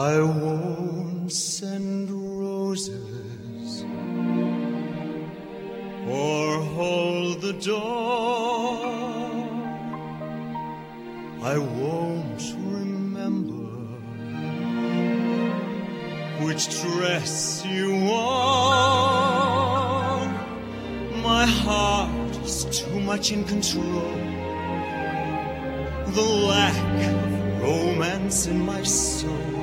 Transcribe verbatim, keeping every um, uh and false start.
I won't send roses or hold the door. I won't remember which dress you wore. My heart is too much in control. The lack of romance in my soul